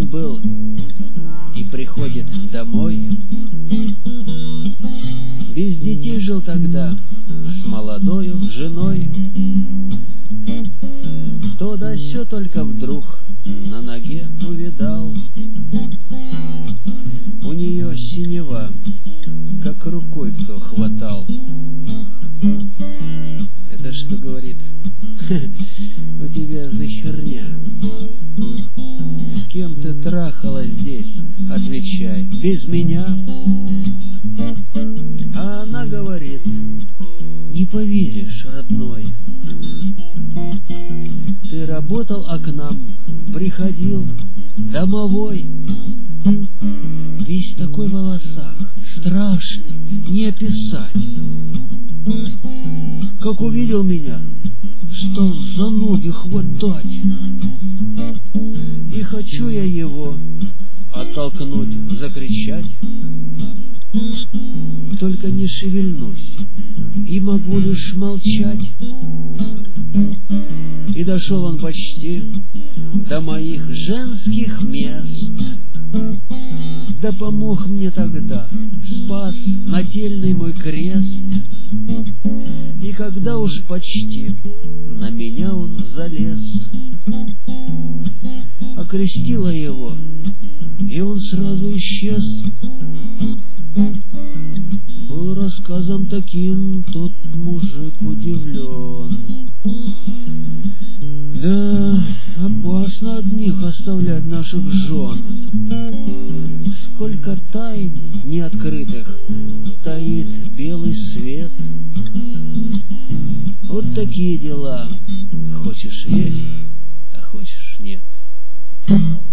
он был и приходит домой. Без детей жил тогда с молодою женой. То да сё только вдруг на ноге увидал. У нее синева, как рукой кто хватал. Это что, говорит, у тебя за херня? С кем ты трахалась здесь? Отвечай, без меня. А она говорит, не поверишь, родной, ты работал, а к нам приходил домовой. Весь такой в волосах, страшный, не описать. Как увидел меня, стал за ноги хватать. И хочу я его оттолкнуть, закричать. Только не шевельнусь и могу лишь молчать. И дошел он почти до моих женских мест. Да помог мне тогда, спас нательный мой крест. И когда уж почти на меня он залез, окрестила его, и он сразу исчез. Был рассказом таким тот мужик удивлен. Да, опасно одних оставлять наших жен. Сколько тайн неоткрытых таит белый свет. Вот такие дела. Хочешь верь, а хочешь нет.